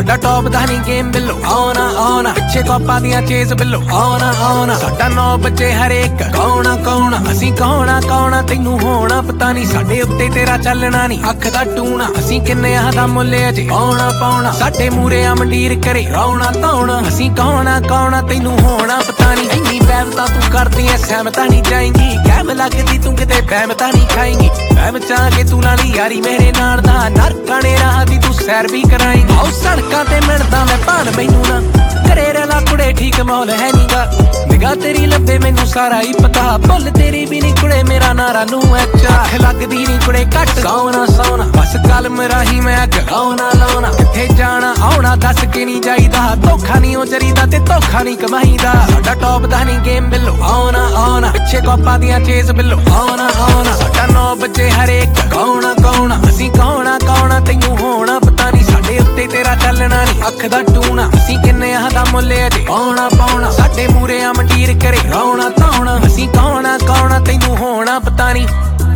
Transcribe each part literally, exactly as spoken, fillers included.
ਸਾਡਾ ਟੌਪ ਦਾ ਨਹੀਂ ਗੇਮ ਬਿੱਲੋ ਆਉਣਾ ਆਉਣਾ ਪਿੱਛੇ ਕੋਪਾਂ ਦੀਆਂ ਚੇਜ਼ ਬਿੱਲੋ ਆਉਣਾ ਆਉਣਾ ਸਾਡਾ ਨੌ ਬੱਚੇ ਹਰੇਕ ਕੌਣਾ ਕੌਣਾ ਅਸੀਂ ਕੌਣਾ ਕੌਣਾ ਤੈਨੂੰ ਹੋਣਾ ਪਤਾ ਨਹੀਂ ਸਾਡੇ ਉੱਤੇ ਤੇਰਾ ਚੱਲਣਾ ਨਹੀਂ ਅੱਖ ਦਾ ਟੂਣਾ ਅਸੀਂ ਕਿੰਨੇ ਆ ਦਾ ਮੁੱਲ ਅਜੇ ਆਉਣਾ ਪਾਉਣਾ ਸਾਡੇ ਮੂਰੇ ਆ ਮੰਡੀਰ ਕਰੇ ਰੌਣਾ ਧੌਣਾ ਅਸੀਂ ਕੌਣਾ ਕੌਣਾ ਤੈਨੂੰ ਹੋਣਾ ਪਤਾ ਨਹੀਂ ਇੰਨੀ ਬੈਵਤਾ ਤੂੰ ਕਰਦੀ ਐ ਸਹਿਮਤਾ ਨਹੀਂ ਜਾਏਂਗੀ ਕਹਿਮ ਲੱਗਦੀ ਤੂੰ ਕਿਤੇ ਬਹਿਮਤਾ ਨਹੀਂ ਖਾਏਂਗੀ ਬਹਿਮ ਚਾਹ ਕੇ ਤੂੰ ਨਾਲ ਯਾਰੀ ਮੇਰੇ ਨਾਲ ਦਾ ਨਰਕਾਣੇ ਰਾਹ ਦੀ ਤੂੰ ਸੈਰ ਵੀ ਕਰਾਏਂਗੀ ਆਓ ਸੜਕਾਂ ਤੇ ਮਿਲਦਾ ਮੈਂ ਭਾਣ ਮੈਨੂੰ ਨਾ ਘਰੇ ਰਲਾ ਕੁੜੇ ਠੀਕ ਮਾਹੌਲ ਹੈ ਨੀਗਾ ਨਿਗਾਹ ਤੇਰੀ ਲੱਭੇ ਮੈਨੂੰ ਸਾਰਾ ਹੀ ਪਤਾ ਭੁੱਲ ਤੇਰੀ ਵੀ ਨੀ ਕੁੜੇ ਮੇਰਾ ਨਾਰਾ ਨੂੰ ਐ ਚਾਹ ਲੱਗਦੀ ਨੀ ਕੁੜੇ ਘੱਟ ਸੌਣਾ ਸੌਣਾ ਬਸ ਕਲਮ ਰਾਹੀਂ ਮੈਂ ਗਾਉਣਾ ਲਾਉਣਾ ਕਿੱਥੇ ਜਾਣਾ ਆਉਣਾ ਦੱਸ ਕੇ ਨੀ ਜਾਈਦਾ ਧੋਖਾ ਨੀ ਉਹ ਜਰੀਦਾ ਤੇ ਧੋਖਾ ਨੀ ਕਮਾਈਦਾ ਸਾਡਾ ਟੌਪ ਦਾ ਨੀ ਗੇਮ ਬਿੱਲੋ ਆਉਣਾ ਆਉਣਾ ਪਿੱਛੇ ਕੋਪਾਂ ਦੀਆਂ ਚੇਜ਼ ਬਿੱਲੋ ਆਉਣਾ ਆਉਣਾ ਸਾਡਾ ਨੌ ਬੱਚੇ ਹਰੇਕ ਕੌਣਾ ਕੌਣਾ ਅਸੀਂ ਕੌਣਾ ਕੌਣਾ ਤੈਨੂੰ ਹੋਣਾ ਪਤਾ ਨੀ ਸਾਡੇ ਉੱਤੇ ਤੇਰਾ ਚੱਲਣਾ ਨੀ ਅੱਖ ਦਾ ਟੂਣਾ ਅਸੀਂ ਕਿੰਨੇ ਆ ਦਾ ਮੁੱਲ ਅਜੇ ਆਉਣਾ ਪਾਉਣਾ ਸਾਡੇ ਮੂਰੇ ਆ ਮੰਡੀਰ ਕਰੇ ਰੌਣਾ ਧੌਣਾ ਅਸੀਂ ਕੌਣਾ ਕੌਣਾ ਤੈਨੂੰ ਹੋਣਾ ਪਤਾ ਨੀ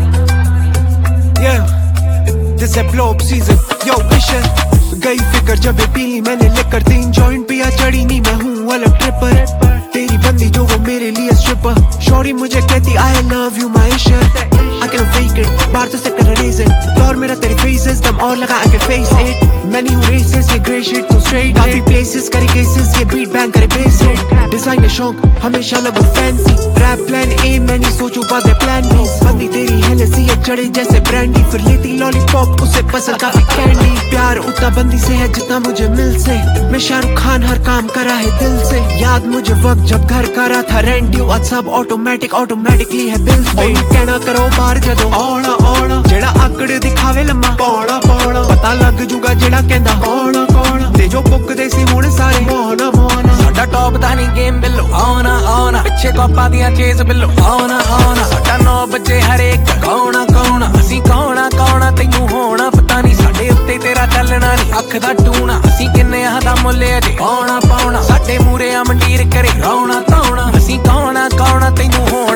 Yeah, this है फ्लॉप सीजन यो विशन गई फिकर जब पी ली मैंने लेकर तीन जॉइंट पिया चढ़ी नहीं मैं हूँ अलग ट्रिपर तेरी बंदी जो वो मेरे लिए स्ट्रिपर शौरी मुझे कहती I love you my shit I can fake it बाहर तो से कर रेज इट और मेरा तेरी फेसेस दम और लगा I can face it मैं नहीं हूँ रेसिस ये ग्रे शिट तू स्ट्रेट काफी प्लेसेस करे केसेस ये बीट बैंग करे बेस हिट डिजाइनर शौक हमेशा लगा फैंसी रैप प्लान ए मैं नहीं सोचूं बाद प्लान बी बंदी तेरी हेनेसी ये चढ़े जैसे ब्रांडी फिर लेती लॉलीपॉप उसे पसंद काफी कैंडी प्यार उतना बंदी से है जितना मुझे मिल से मैं शाहरुख खान हर काम करा है दिल से याद मुझे वक्त जब घर करा था रेंट ड्यू आज सब ऑटोमेटिक ऑटोमेटिकली है बिल्स पे कहना करो बाहर जदों आउणा आउणा जेड़ा आकड़ दिखावे लम्मा पौड़ा पौड़ा पता लग जूगा जेड़ा कहंदा कौन कौन ते जो पुकदे सी हुण सारे मौन मौन ਸਾਡਾ ਟੌਪ ਦਾ ਨੀ ਗੇਮ ਬਿੱਲੋ ਆਉਣਾ ਆਉਣਾ ਪਿੱਛੇ ਕੋਪਾਂ ਦੀਆਂ ਚੇਜ਼ ਬਿੱਲੋ ਆਉਣਾ ਆਉਣਾ ਸਾਡਾ ਨੌ ਬੱਚੇ ਹਰੇਕ ਕੌਣਾ ਕੌਣਾ ਅਸੀਂ ਕੌਣਾ ਕੌਣਾ ਤੈਨੂੰ ਹੋਣਾ ਪਤਾ ਨੀ ਸਾਡੇ ਉੱਤੇ ਤੇਰਾ ਚੱਲਣਾ ਨੀ ਅੱਖ ਦਾ ਟੂਣਾ ਅਸੀਂ ਕਿੰਨੇ ਆ ਦਾ ਮੁੱਲ ਅਜੇ ਆਉਣਾ ਪਾਉਣਾ ਸਾਡੇ ਮੂਰੇ ਆ ਮੰਡੀਰ ਕਰੇ ਰੌਣਾ ਧੌਣਾ ਅਸੀਂ ਕੌਣਾ ਕੌਣਾ ਤੈਨੂੰ